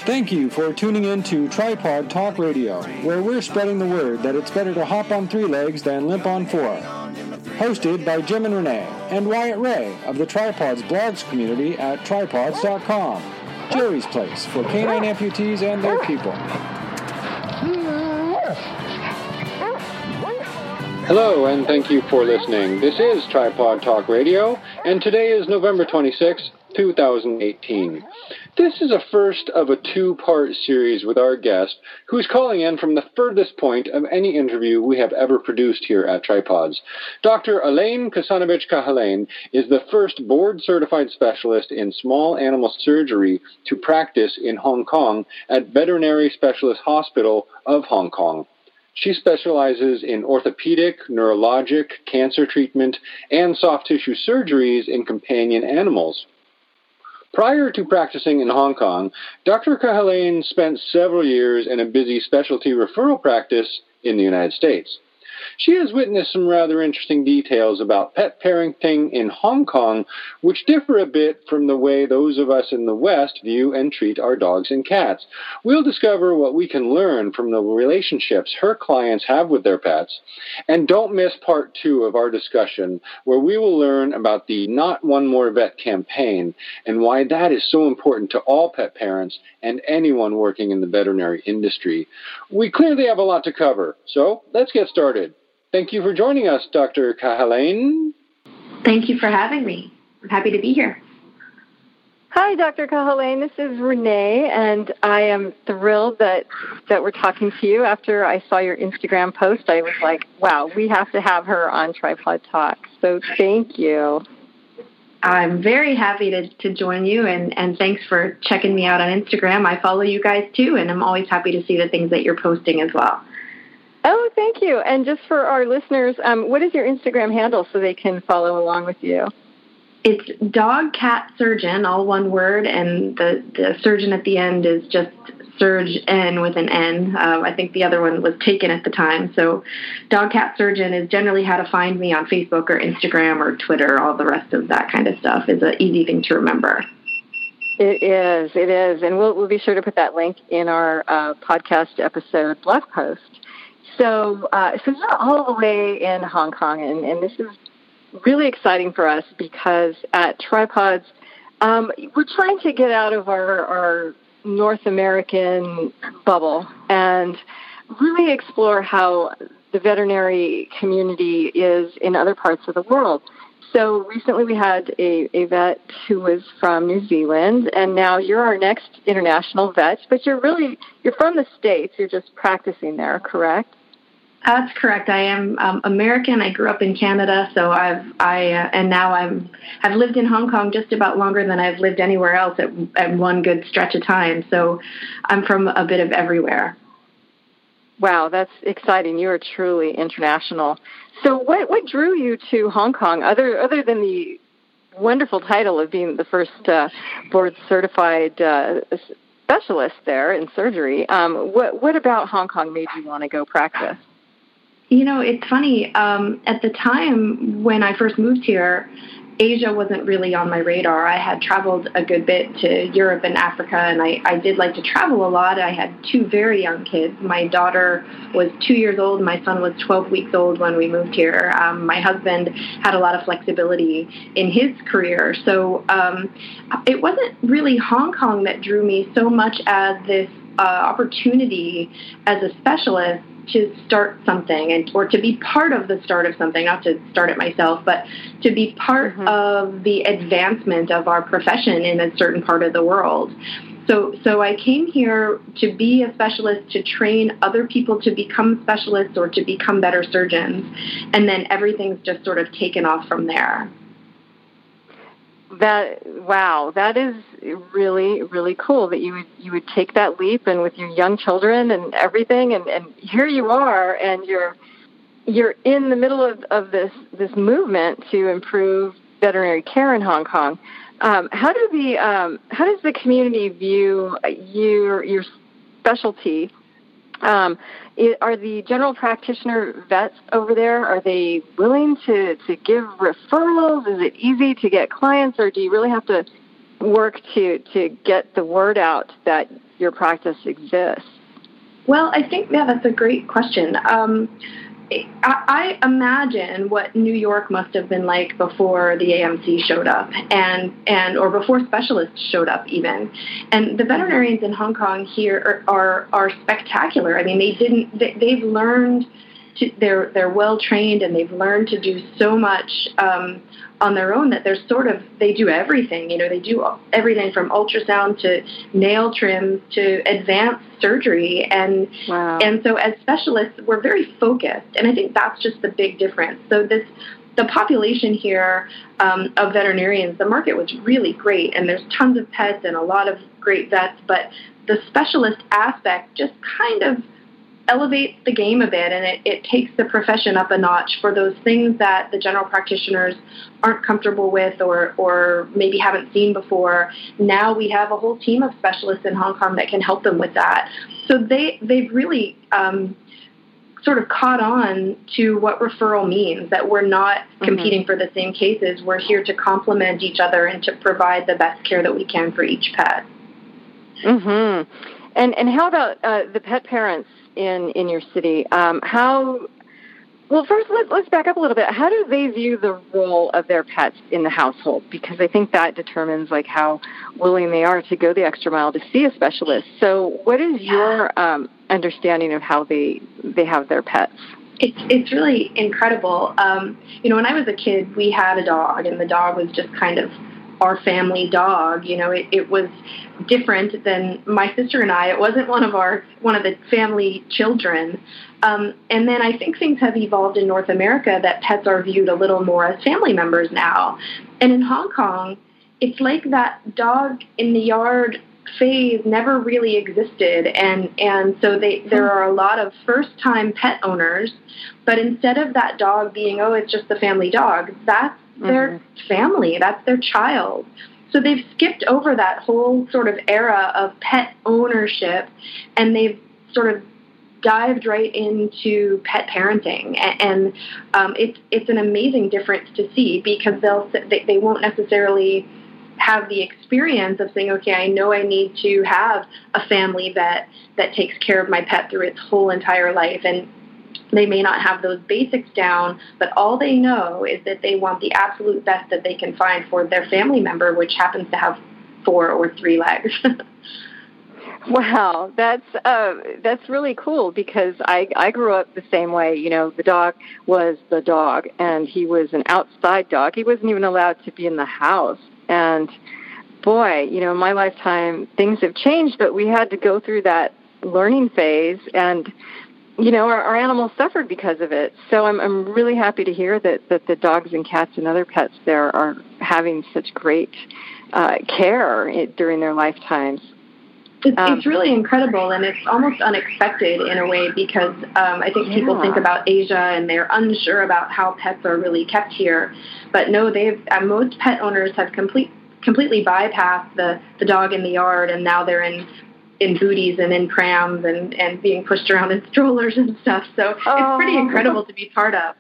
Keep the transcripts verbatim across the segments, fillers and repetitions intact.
Thank you for tuning in to Tripod Talk Radio, where we're spreading the word that it's better to hop on three legs than limp on four. Hosted by Jim and Renee and Wyatt Ray of the Tripods blogs community at tripods dot com. Jerry's place for canine amputees and their people. Hello, and thank you for listening. This is Tripod Talk Radio, and today is November twenty-sixth, two thousand eighteen. This is a first of a two-part series with our guest, who is calling in from the furthest point of any interview we have ever produced here at Tripods. Doctor Elaine Kasanovich-Kahalain is the first board-certified specialist in small animal surgery to practice in Hong Kong at Veterinary Specialist Hospital of Hong Kong. She specializes in orthopedic, neurologic, cancer treatment, and soft tissue surgeries in companion animals. Prior to practicing in Hong Kong, Doctor Kahalain spent several years in a busy specialty referral practice in the United States. She has witnessed some rather interesting details about pet parenting in Hong Kong, which differ a bit from the way those of us in the West view and treat our dogs and cats. We'll discover what we can learn from the relationships her clients have with their pets. And don't miss part two of our discussion, where we will learn about the Not One More Vet campaign and why that is so important to all pet parents and anyone working in the veterinary industry. We clearly have a lot to cover, so let's get started. Thank you for joining us, Doctor Kahalain. Thank you for having me. I'm happy to be here. Hi, Doctor Kahalain. This is Renee, and I am thrilled that, that we're talking to you. After I saw your Instagram post, I was like, wow, we have to have her on Tripod Talk. So thank you. I'm very happy to, to join you, and, and thanks for checking me out on Instagram. I follow you guys, too, and I'm always happy to see the things that you're posting as well. Oh, thank you. And just for our listeners, um, what is your Instagram handle so they can follow along with you? It's Dog Cat Surgeon, all one word, and the, the surgeon at the end is just Surge N with an N. Uh, I think the other one was taken at the time. So Dog Cat Surgeon is generally how to find me on Facebook or Instagram or Twitter. All the rest of that kind of stuff is an easy thing to remember. It is, it is. And we'll, we'll be sure to put that link in our uh, podcast episode blog post. So, uh, so you're all the way in Hong Kong, and, and this is really exciting for us because at Tripods, um, we're trying to get out of our, our North American bubble and really explore how the veterinary community is in other parts of the world. So recently we had a, a vet who was from New Zealand, and now you're our next international vet, but you're really, you're from the States, you're just practicing there, correct? That's correct. I am um, American. I grew up in Canada, so I've I uh, and now I'm have lived in Hong Kong just about longer than I've lived anywhere else at, at one good stretch of time. So I'm from a bit of everywhere. Wow, that's exciting. You are truly international. So what what drew you to Hong Kong, other other than the wonderful title of being the first uh, board certified uh, specialist there in surgery? Um, what what about Hong Kong made you want to go practice? You know, it's funny. Um, at the time when I first moved here, Asia wasn't really on my radar. I had traveled a good bit to Europe and Africa, and I, I did like to travel a lot. I had two very young kids. My daughter was two years old. My son was twelve weeks old when we moved here. Um, my husband had a lot of flexibility in his career. So um, it wasn't really Hong Kong that drew me so much as this uh, opportunity as a specialist to start something and or to be part of the start of something, not to start it myself, but to be part mm-hmm. of the advancement of our profession in a certain part of the world. So so I came here to be a specialist, to train other people to become specialists or to become better surgeons, and then everything's just sort of taken off from there. That wow, that is really, really cool that you would you would take that leap, and with your young children and everything, and, and here you are, and you're you're in the middle of, of this this movement to improve veterinary care in Hong Kong. Um, how do the um, how does the community view your your specialty? Um, it, are the general practitioner vets over there, are they willing to, to give referrals? Is it easy to get clients, or do you really have to work to, to get the word out that your practice exists? Well, I think, yeah, that's a great question. Um, I, I imagine what New York must have been like before the A M C showed up, and, and or before specialists showed up even. And the veterinarians in Hong Kong here are are, are spectacular. I mean, they didn't they, they've learned to, they're they're well trained, and they've learned to do so much um, on their own that they're sort of they do everything. You know, they do everything from ultrasound to nail trims to advanced surgery, and wow. and so as specialists, we're very focused, and I think that's just the big difference. So this. The population here um, of veterinarians, the market was really great, and there's tons of pets and a lot of great vets, but the specialist aspect just kind of elevates the game a bit, and it, it takes the profession up a notch for those things that the general practitioners aren't comfortable with or, or maybe haven't seen before. Now we have a whole team of specialists in Hong Kong that can help them with that. So they, they've really um, sort of caught on to what referral means, that we're not mm-hmm. competing for the same cases. We're here to complement each other and to provide the best care that we can for each pet. Mm-hmm. And and how about uh, the pet parents in, in your city? Um, how, well, first let's, let's back up a little bit. How do they view the role of their pets in the household? Because I think that determines like how willing they are to go the extra mile to see a specialist. So what is your um, understanding of how they they have their pets? It's it's really incredible. Um, you know, when I was a kid, we had a dog, and the dog was just kind of our family dog. You know, it, it was different than my sister and I. It wasn't one of our one of the family children. Um, and then I think things have evolved in North America that pets are viewed a little more as family members now. And in Hong Kong, it's like that dog in the yard phase never really existed, and and so they there are a lot of first-time pet owners, but instead of that dog being, oh, it's just the family dog, that's mm-hmm. their family, that's their child. So they've skipped over that whole sort of era of pet ownership, and they've sort of dived right into pet parenting, and, and um, it's it's an amazing difference to see, because they'll they, they won't necessarily have the experience of saying, okay, I know I need to have a family vet that takes care of my pet through its whole entire life. And they may not have those basics down, but all they know is that they want the absolute best that they can find for their family member, which happens to have four or three legs. Wow, that's uh, that's really cool, because I, I grew up the same way. You know, the dog was the dog, and he was an outside dog. He wasn't even allowed to be in the house. And boy, you know, in my lifetime, things have changed, but we had to go through that learning phase, and, you know, our, our animals suffered because of it. So I'm I'm really happy to hear that, that the dogs and cats and other pets there are having such great uh, care during their lifetimes. It's, um, it's really incredible, and it's almost unexpected in a way, because um, I think people yeah. think about Asia and they're unsure about how pets are really kept here. But no, they've uh, most pet owners have complete, completely bypassed the, the dog in the yard, and now they're in in booties and in prams and, and being pushed around in strollers and stuff. So oh. it's pretty incredible to be part of.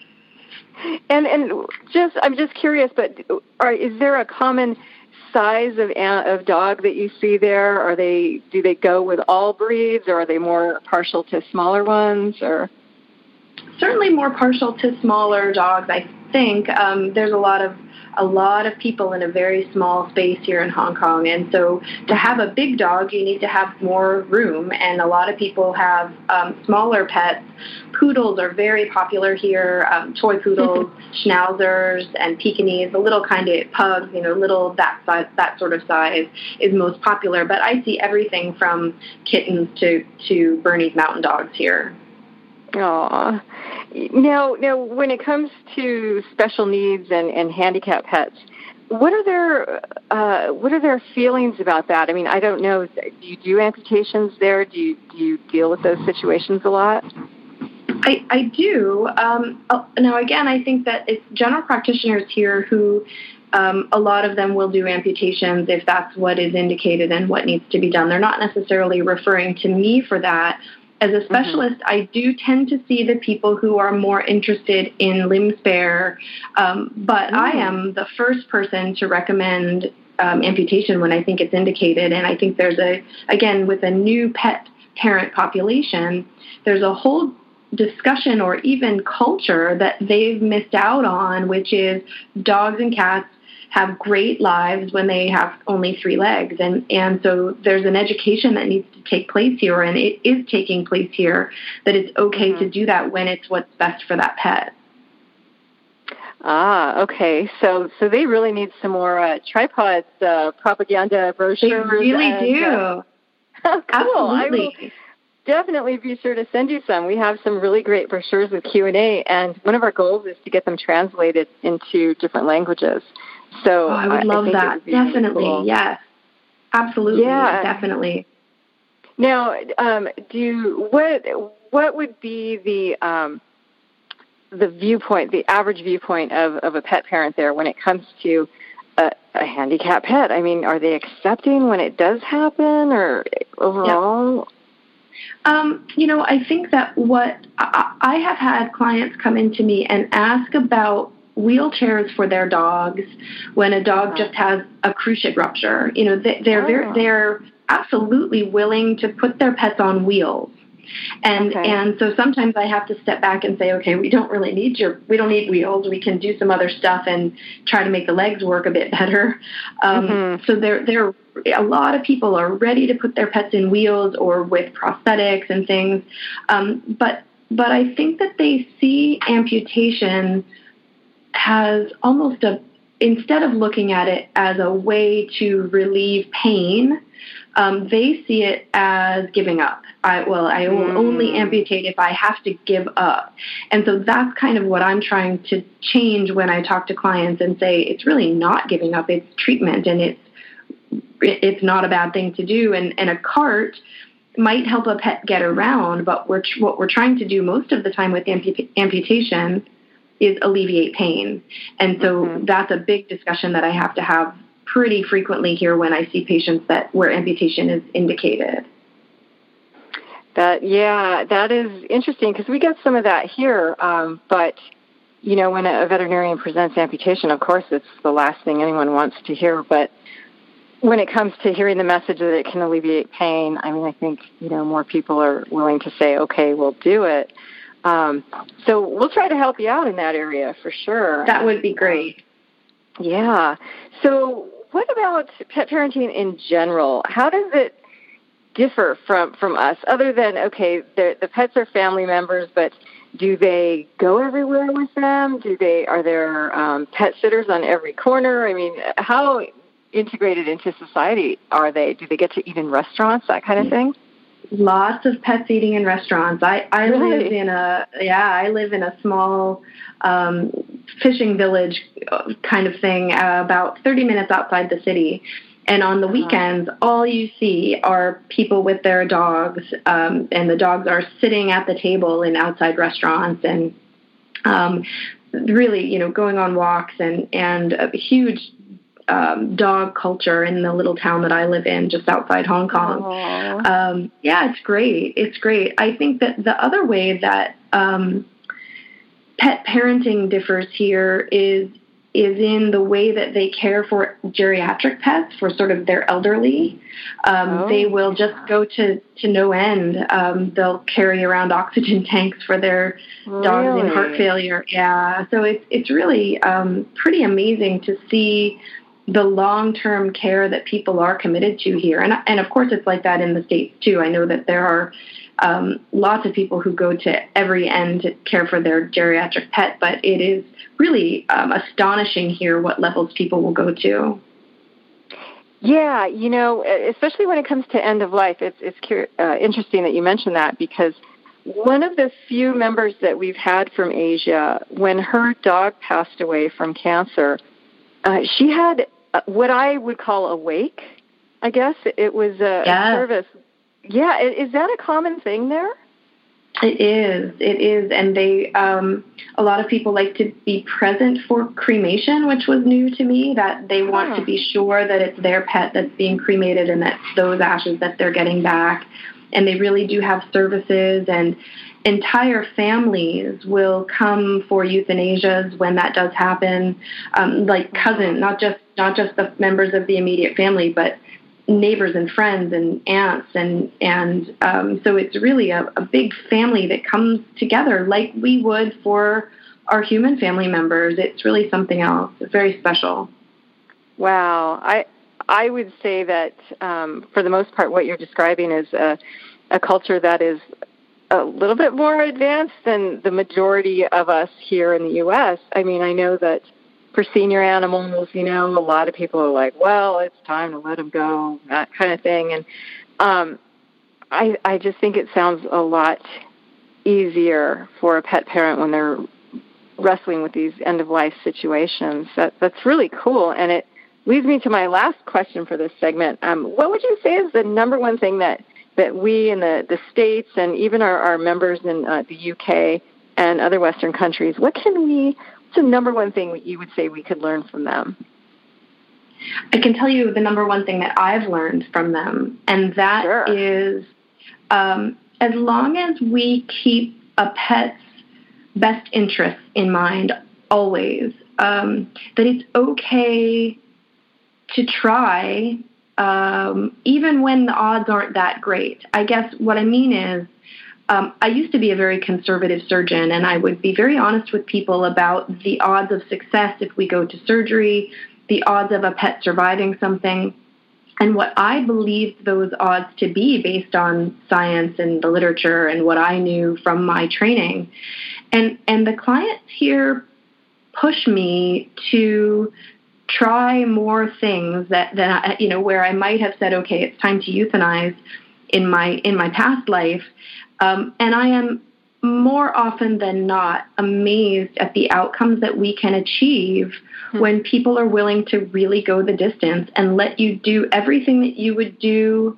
And and just I'm just curious, but are, is there a common size of of dog that you see there? Are they do they go with all breeds, or are they more partial to smaller ones? Or certainly more partial to smaller dogs, I think. Um, there's a lot of a lot of people in a very small space here in Hong Kong, and so to have a big dog, you need to have more room, and a lot of people have um, smaller pets. Poodles are very popular here, um, toy poodles, schnauzers, and Pekingese, the little kind of pugs, you know, little that size, that sort of size is most popular, but I see everything from kittens to, to Bernese mountain dogs here. Aw. Now, now, when it comes to special needs and, and handicapped pets, what are their uh, what are their feelings about that? I mean, I don't know. Do you do amputations there? Do you do you deal with those situations a lot? I, I do. Um, now, again, I think that it's general practitioners here who, um, a lot of them will do amputations if that's what is indicated and what needs to be done. They're not necessarily referring to me for that. As a specialist, mm-hmm. I do tend to see the people who are more interested in limb spare, um, but mm. I am the first person to recommend um, amputation when I think it's indicated. And I think there's a, again, with a new pet parent population, there's a whole discussion or even culture that they've missed out on, which is dogs and cats have great lives when they have only three legs. And, and so there's an education that needs to take place here, and it is taking place here, that it's okay mm-hmm. to do that when it's what's best for that pet. Ah, okay. So so they really need some more uh, tripods, uh, propaganda brochures. They really and, do. Uh, oh, cool. Absolutely. I will definitely be sure to send you some. We have some really great brochures with Q and A, and one of our goals is to get them translated into different languages. So oh, I would love I that. Definitely, really cool. Yes. Absolutely, yeah. definitely. Now, um, do you, what what would be the um, the viewpoint, the average viewpoint of, of a pet parent there when it comes to a, a handicapped pet? I mean, are they accepting when it does happen, or overall? Yeah. Um, you know, I think that what I, I have had clients come into me and ask about wheelchairs for their dogs when a dog just has a cruciate rupture. You know, they, they're oh. very, they're absolutely willing to put their pets on wheels. And okay. and so sometimes I have to step back and say, okay, we don't really need your, we don't need wheels. We can do some other stuff and try to make the legs work a bit better. Um, mm-hmm. So there, there, a lot of people are ready to put their pets in wheels or with prosthetics and things. Um, but but I think that they see amputation has almost a, instead of looking at it as a way to relieve pain, um, they see it as giving up. I, well, I will mm. only amputate if I have to give up. And so that's kind of what I'm trying to change when I talk to clients and say, it's really not giving up, it's treatment, and it's it's not a bad thing to do. And, and a cart might help a pet get around, but we're, what we're trying to do most of the time with ampu- amputation is alleviate pain. And so mm-hmm. that's a big discussion that I have to have pretty frequently here when I see patients that where amputation is indicated. That yeah, that is interesting because we get some of that here. Um, but you know, when a veterinarian presents amputation, of course, it's the last thing anyone wants to hear. But when it comes to hearing the message that it can alleviate pain, I mean, I think you know more people are willing to say, "Okay, we'll do it." Um, so we'll try to help you out in that area for sure. That would be great. Um, yeah. So what about pet parenting in general? How does it differ from, from us, other than, okay, the pets are family members, but do they go everywhere with them? Do they, are there um, pet sitters on every corner? I mean, how integrated into society are they? Do they get to eat in restaurants, that kind of thing? Lots of pets eating in restaurants. I, I really? live in a, yeah, I live in a small um, fishing village kind of thing, uh, about thirty minutes outside the city. And on the weekends, all you see are people with their dogs, um, and the dogs are sitting at the table in outside restaurants and um, really, you know, going on walks, and, and a huge um, dog culture in the little town that I live in just outside Hong Kong. Um, yeah, it's great. It's great. I think that the other way that um, pet parenting differs here is is in the way that they care for geriatric pets, for sort of their elderly. Um, oh, they will yeah. just go to, to no end. Um, they'll carry around oxygen tanks for their really? dogs in heart failure. Yeah, so it's it's really um, pretty amazing to see the long-term care that people are committed to here. And, and of course, it's like that in the States, too. I know that there are um, lots of people who go to every end to care for their geriatric pet, but it is really um, astonishing here what levels people will go to. Yeah, you know, especially when it comes to end of life, it's it's uh, interesting that you mentioned that, because one of the few members that we've had from Asia, when her dog passed away from cancer, uh, she had what I would call a wake, I guess. It was a, yeah. a service. Yeah, is that a common thing there? It is. It is. And they, um, a lot of people like to be present for cremation, which was new to me, that they want huh. to be sure that it's their pet that's being cremated and that those ashes that they're getting back. And they really do have services, and entire families will come for euthanasias when that does happen, um, like cousin, not just not just the members of the immediate family, but neighbors and friends and aunts. And, and um, so it's really a, a big family that comes together like we would for our human family members. It's really something else. It's very special. Wow. I I would say that um, for the most part, what you're describing is a, a culture that is a little bit more advanced than the majority of us here in the U S. I mean, I know that for senior animals, you know, a lot of people are like, well, it's time to let them go, that kind of thing. And um, I, I just think it sounds a lot easier for a pet parent when they're wrestling with these end-of-life situations. That, that's really cool. And it leads me to my last question for this segment. Um, what would you say is the number one thing that, that we in the, the States and even our, our members in uh, the U K and other Western countries, what can we, what's the number one thing you would say we could learn from them? I can tell you the number one thing that I've learned from them, and that Sure. is um, as long as we keep a pet's best interests in mind always, um, that it's okay to try, um, even when the odds aren't that great. I guess what I mean is, um, I used to be a very conservative surgeon, and I would be very honest with people about the odds of success if we go to surgery, the odds of a pet surviving something, and what I believed those odds to be based on science and the literature and what I knew from my training. And and the clients here push me to try more things that, that I, you know, where I might have said, okay, it's time to euthanize in my in my past life. Um, and I am more often than not amazed at the outcomes that we can achieve mm-hmm. when people are willing to really go the distance and let you do everything that you would do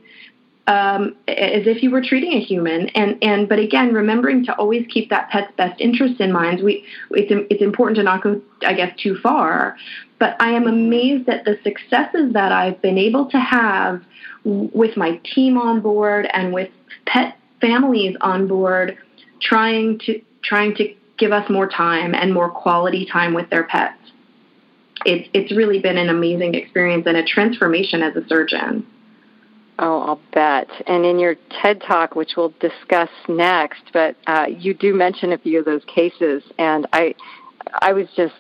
um, as if you were treating a human. And, and but again, remembering to always keep that pet's best interest in mind. We it's it's important to not go, I guess, too far. But I am amazed at the successes that I've been able to have with my team on board and with pet families on board, trying to trying to give us more time and more quality time with their pets. It's it's really been an amazing experience and a transformation as a surgeon. Oh, I'll bet. And in your TED Talk, which we'll discuss next, but uh, you do mention a few of those cases, and I I was just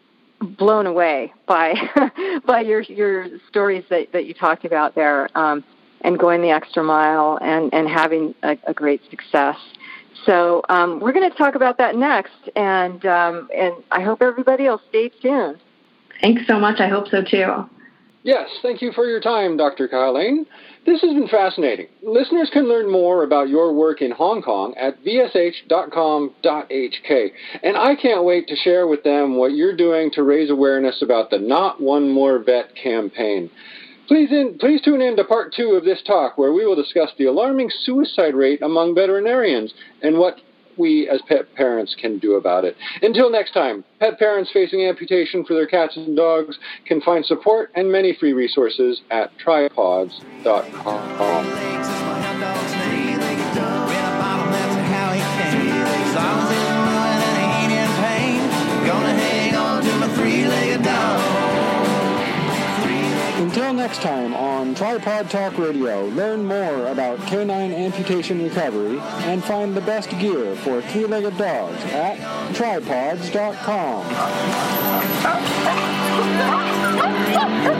blown away by by your your stories that, that you talked about there, um, and going the extra mile and, and having a, a great success. So um, we're going to talk about that next, and um, and I hope everybody will stay tuned. Thanks so much. I hope so too. Yes, thank you for your time, Doctor Kahalain. This has been fascinating. Listeners can learn more about your work in Hong Kong at v s h dot com dot h k. And I can't wait to share with them what you're doing to raise awareness about the Not One More Vet campaign. Please, in, please tune in to part two of this talk, where we will discuss the alarming suicide rate among veterinarians and what we as pet parents can do about it. Until next time, pet parents facing amputation for their cats and dogs can find support and many free resources at tripods dot com. Until next time on Tripod Talk Radio, learn more about canine amputation recovery and find the best gear for three-legged dogs at tripods dot com.